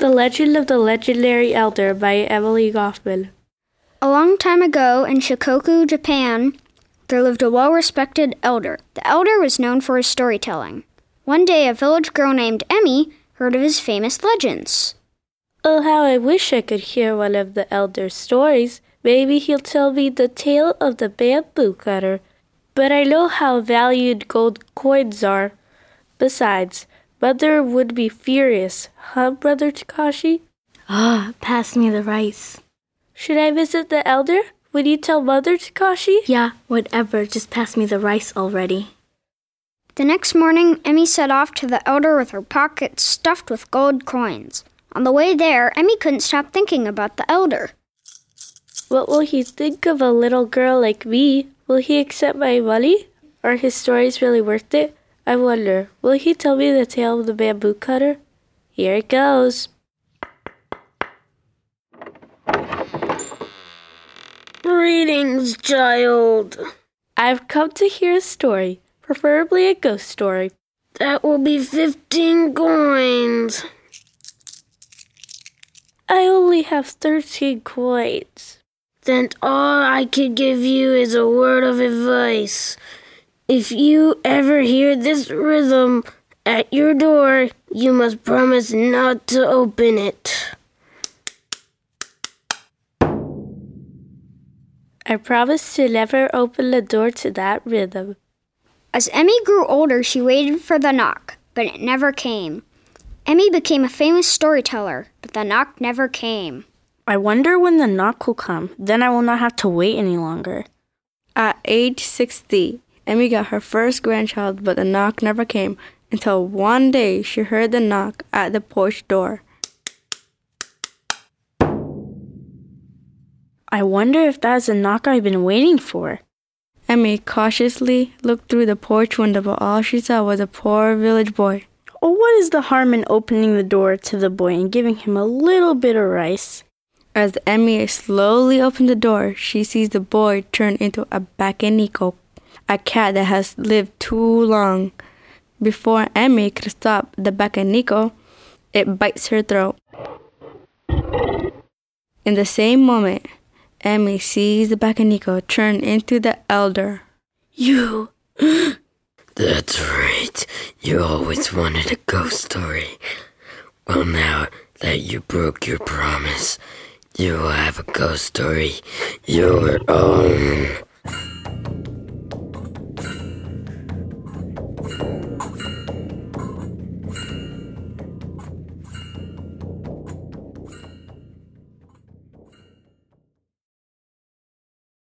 The Legend of the Legendary Elder by Emily Goffman. A long time ago in Shikoku, Japan, there lived a well-respected elder. The elder was known for his storytelling. One day, a village girl named Emmy heard of his famous legends. Oh, how I wish I could hear one of the elder's stories. Maybe he'll tell me the tale of the bamboo cutter. But I know how valued gold coins are. Besides, Mother would be furious, huh, Brother Takashi? Pass me the rice. Should I visit the elder? Would you tell Mother, Takashi? Yeah, whatever. Just pass me the rice already. The next morning, Emmy set off to the elder with her pockets stuffed with gold coins. On the way there, Emmy couldn't stop thinking about the elder. What will he think of a little girl like me? Will he accept my money? Are his stories really worth it? I wonder, will he tell me the tale of the bamboo cutter? Here it goes. Greetings, child. I've come to hear a story, preferably a ghost story. That will be 15 coins. I only have 13 coins. Then all I could give you is a word of advice. If you ever hear this rhythm at your door, you must promise not to open it. I promise to never open the door to that rhythm. As Emmy grew older, she waited for the knock, but it never came. Emmy became a famous storyteller, but the knock never came. I wonder when the knock will come. Then I will not have to wait any longer. At age 60, Emmy got her first grandchild, but the knock never came until one day she heard the knock at the porch door. I wonder if that is the knock I've been waiting for. Emmy cautiously looked through the porch window, but all she saw was a poor village boy. Oh, what is the harm in opening the door to the boy and giving him a little bit of rice? As Emmy slowly opened the door, she sees the boy turn into a bakeniko, a cat that has lived too long. Before Emmy could stop the bakeniko, it bites her throat. In the same moment, Emmy sees the bakeniko turn into the elder. You! That's right. You always wanted a ghost story. Well, now that you broke your promise, you will have a ghost story your own.